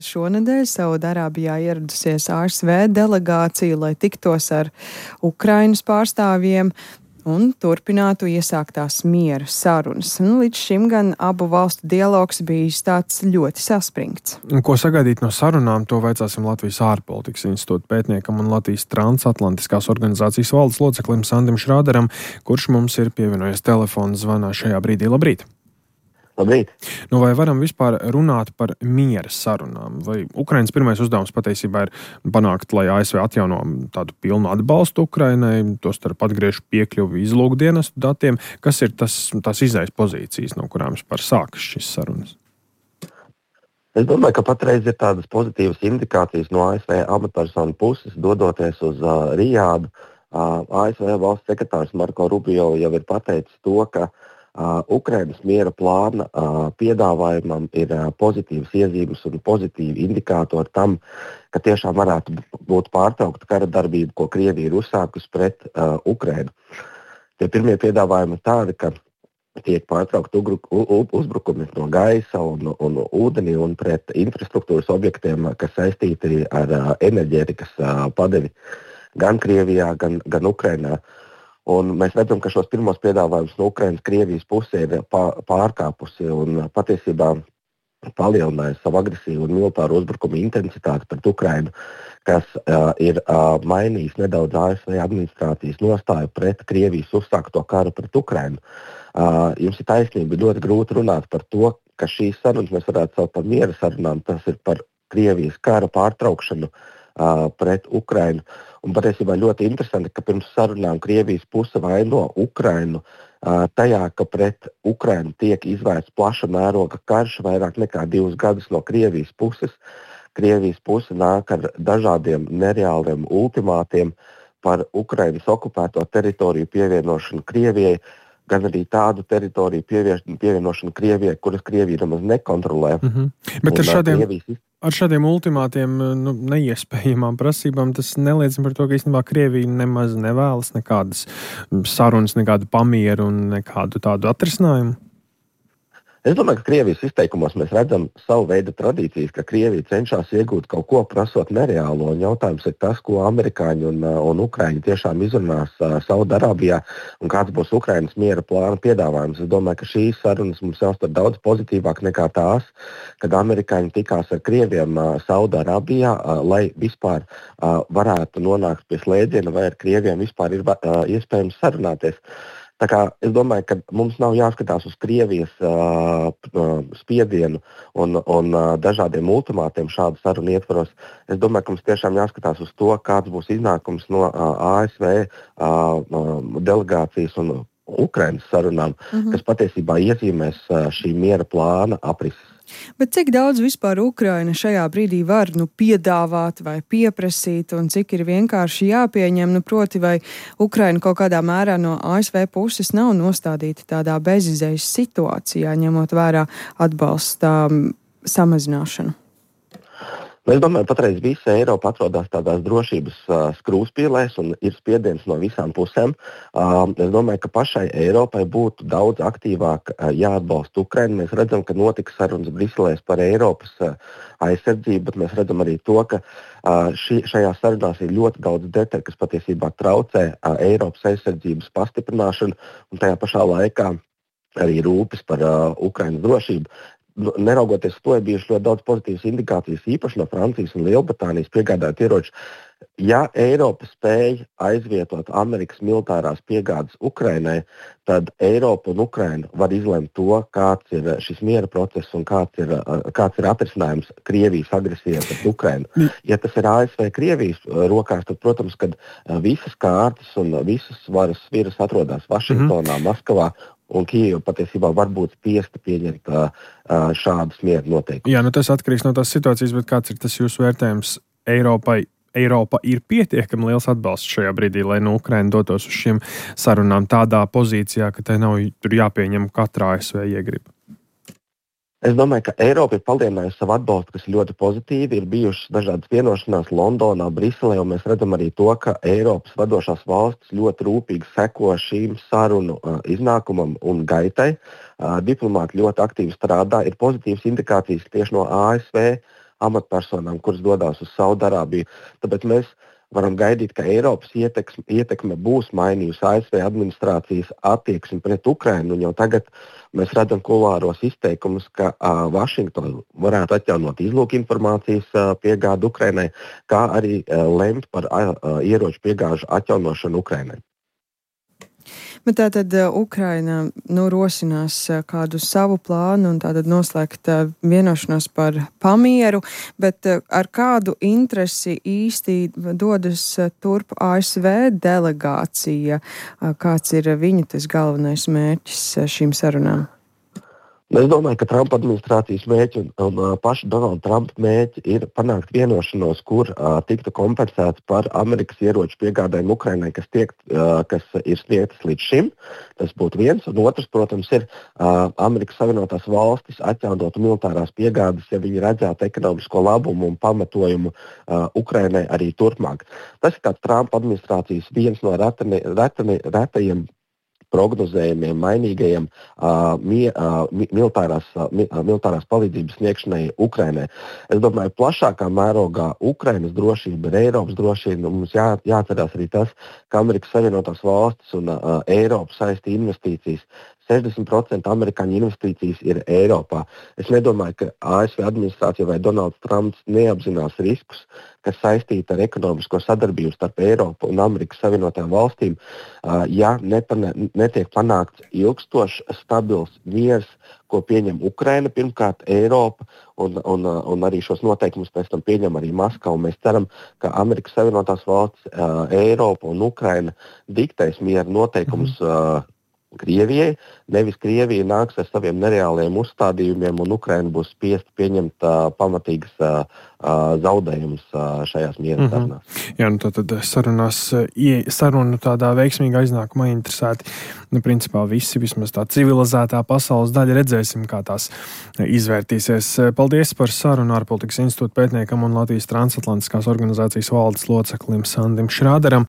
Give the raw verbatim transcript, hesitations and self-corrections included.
Šonedēļ Saudarābijā ieradusies A S V delegācija, lai tiktos ar Ukrainas pārstāvjiem un turpinātu iesāktās miera sarunas. Un līdz šim gan abu valstu dialogs bijis tāds ļoti saspringts. Ko sagaidīt no sarunām, to vaicāsim Latvijas ārpolitikas institūta pētniekam un Latvijas transatlantiskās organizācijas valdes loceklim Sandim Šrāderam, kurš mums ir pievienojies telefona zvanā šajā brīdī. Labrīt! Labrīt. Nu, vai varam vispār runāt par miera sarunām? Vai Ukrainas pirmais uzdevums patiesībā ir panākt, lai A S V atjauno tādu pilnu atbalstu Ukrainai, tostarp atgriež piekļuvi izlūkdienestu datiem? Kas ir tas, tās izējas pozīcijas, no kurām vispār sākas šīs sarunas? Es domāju, ka patreiz ir tādas pozitīvas indikācijas no A S V amatpersonu puses, dodoties uz uh, Rijādu. Uh, A S V valsts sekretārs Marko Rubio jau ir pateicis to, ka Uh, Ukrainas miera plāna uh, piedāvājumam ir uh, pozitīvas iezīmes un pozitīvi indikātori tam, ka tiešām varētu būt pārtraukta kara darbība, ko Krievija ir uzsākusi pret uh, Ukrainu. Tie pirmie piedāvājumi ir tādi, ka tiek pārtraukt uzbrukumi no gaisa un, un ūdenī un pret infrastruktūras objektiem, kas saistīti ar uh, enerģētikas uh, padevi gan Krievijā, gan, gan Ukrainā. Un mēs redzam, ka šos pirmos piedāvājumus no Ukrainas Krievijas puses ir pārkāpusi un patiesībā palielinājusi savu agresīvu un militāru uzbrukumu intensitāti pret Ukrainu, kas uh, ir uh, mainījis nedaudz A S V administrācijas nostāju pret Krievijas uzsākto karu pret Ukrainu. Uh, jums ir taisnība, ļoti grūti runāt par to, ka šīs sarunas mēs varētu saukt par miera sarunām. Tas ir par Krievijas kara pārtraukšanu uh, pret Ukrainu. Un patiesībā ļoti interesanti, ka pirms sarunām Krievijas puse vaino Ukrainu uh, tajā, ka pret Ukrainu tiek izvērsts plaša mēroga karš vairāk nekā divus gadus no Krievijas puses. Krievijas puse nāk ar dažādiem nereāliem ultimātiem par Ukrainas okupēto teritoriju pievienošanu Krievijai, gan arī tādu teritoriju pievienošanu Krievijai, kuras Krievija nemaz nekontrolē. Mm-hmm. Bet ar šādiem... Krievijas... Ar šādiem ultimātiem, nu, neiespējamām prasībām tas neliecina par to, ka īstenībā Krievija nemaz nevēlas nekādas sarunas, nekādu pamieru un nekādu tādu atrisinājumu. Es domāju, ka Krievijas izteikumos mēs redzam savu veidu tradīcijas, ka Krievija cenšas iegūt kaut ko prasot nereālo. Un jautājums ir tas, ko amerikāņi un, un ukraiņi tiešām izrunās uh, Saudarābijā un kāds būs Ukrainas miera plāna piedāvājums. Es domāju, ka šīs sarunas mums jāuztver daudz pozitīvāk nekā tās, kad amerikāņi tikās ar Krieviem uh, Saudarābijā, uh, lai vispār uh, varētu nonākt pie slēdziena, vai ar Krieviem vispār ir uh, iespējams sarunāties. Tā kā es domāju, ka mums nav jāskatās uz Krievijas uh, spiedienu un, un uh, dažādiem ultimātiem šādu sarunu ietvaros. Es domāju, ka mums tiešām jāskatās uz to, kāds būs iznākums no uh, A S V uh, uh, delegācijas un Ukrainas sarunām, mm-hmm. kas patiesībā iezīmēs uh, šī miera plāna aprises. Bet cik daudz vispār Ukraina šajā brīdī var nu, piedāvāt vai pieprasīt un cik ir vienkārši jāpieņem, nu proti vai Ukraina kaut kādā mērā no A S V puses nav nostādīta tādā bezizējas situācijā, ņemot vērā atbalsta samazināšanu? Es domāju, patreiz visa Eiropa atrodas tādās drošības uh, skrūvspīlēs un ir spiediens no visām pusēm. Uh, es domāju, ka pašai Eiropai būtu daudz aktīvāk uh, jāatbalsta Ukraina. Mēs redzam, ka notiks sarunas Briselēs par Eiropas uh, aizsardzību, bet mēs redzam arī to, ka uh, ši, šajās sarunās ir ļoti daudz detaļu, kas patiesībā traucē uh, Eiropas aizsardzības pastiprināšanu un tajā pašā laikā arī rūpes par uh, Ukrainas drošību. Neraugoties to, ir bijuši ļoti daudz pozitīvas indikācijas, īpaši no Francijas un Lielbritānijas piegādāt ieroči. Ja Eiropa spēj aizvietot Amerikas militārās piegādes Ukrainai, tad Eiropa un Ukraina var izlemt to, kāds ir šis miera process un kāds ir, kāds ir atrisinājums Krievijas agresijai pret Ukrainu. Ja tas ir A S V Krievijas rokās, tad, protams, kad visas kārtas un visas varas sviras atrodas Vašingtonā, mm-hmm. Maskavā, un Kijeva patiesībā var būt spiesta pieņemt uh, šādus miera noteikumus. Jā, nu tas atkarīgs no tās situācijas, bet kāds ir tas jūsu vērtējums Eiropai? Eiropa ir pietiekami liels atbalsts šajā brīdī, lai no Ukraina dotos uz šiem sarunām tādā pozīcijā, ka tai nav tur jāpieņem katra A S V iegriba. Es domāju, ka Eiropa ir palielinājusi savu atbalstu, kas ir ļoti pozitīvi. Ir bijušas dažādas vienošanās Londonā, Briselē, un mēs redzam arī to, ka Eiropas vadošās valstis ļoti rūpīgi seko šīm sarunu uh, iznākumam un gaitai. Uh, diplomāti ļoti aktīvi strādā. Ir pozitīvas indikācijas tieši no A S V amatpersonām, kuras dodas uz Saudarābiju. Tāpēc mēs varam gaidīt, ka Eiropas ietekme, ietekme būs mainījusi A S V administrācijas attieksmi pret Ukrainu. Jau tagad mēs redzam kulāros izteikumus, ka uh, Vašingtona varētu atjaunot izlūku informācijas uh, piegādi Ukrainai, kā arī uh, lemt par uh, ieroču piegāžu atjaunošanu Ukrainai. Bet tātad Ukraina nu, rosinās kādu savu plānu un tātad noslēgt vienošanos par pamieru, bet ar kādu interesi īsti dodas turp A S V delegācija? Kāds ir viņa tas galvenais mērķis šīm sarunām? Es domāju, ka Trumpa administrācijas mērķi un, un uh, paša Donalda Trumpa mērķi ir panākt vienošanos, kur uh, tiktu kompensēts par Amerikas ieroču piegādēm Ukrainai, kas, tiek, uh, kas ir sniegtas līdz šim. Tas būtu viens. Un otrs, protams, ir uh, Amerikas Savienotās valstis atjaunotu militārās piegādes, ja viņi redzētu ekonomisko labumu un pamatojumu uh, Ukrainai arī turpmāk. Tas ir tāds Trumpa administrācijas viens no retani, retani, retajiem prognozējumiem, mainīgajiem uh, mi, uh, militārās, uh, militārās palīdzības sniegšanai Ukrainai. Es domāju, plašākā mērogā Ukrainas drošība ir Eiropas drošība. Mums jā, jāatcerās arī tas, ka Amerikas Savienotās valstis un uh, Eiropa saista investīcijas. sešdesmit procenti amerikāņu investīcijas ir Eiropā. Es nedomāju, ka A S V administrācija vai Donalds Trumps neapzinās riskus, kas saistīti ar ekonomisko sadarbību starp Eiropu un Amerikas Savienotajām valstīm, ja nepane, netiek panākts ilgstošs, stabils miers, ko pieņem Ukraina, pirmkārt Eiropa, un, un, un arī šos noteikumus pēc tam pieņem arī Maskava. Mēs ceram, ka Amerikas Savienotās valstis, Eiropa un Ukraina diktēs miera noteikumus mm-hmm. Krievijai, nevis Krievija nāks ar saviem nereāliem uzstādījumiem un Ukraina būs spiesta pieņemt uh, pamatīgas uh, uh, zaudējumus uh, šajās miera sarunās. Mm-hmm. Jā, nu tad sarunās, sarunu tādā veiksmīgā iznākumā interesēti, nu, principā visi, vismaz tā civilizētā pasaules daļa, redzēsim, kā tās izvērtīsies. Paldies par sarunu ārpolitikas institūta pētniekam un Latvijas transatlantiskās organizācijas valdes loceklim Sandim Šrāderam.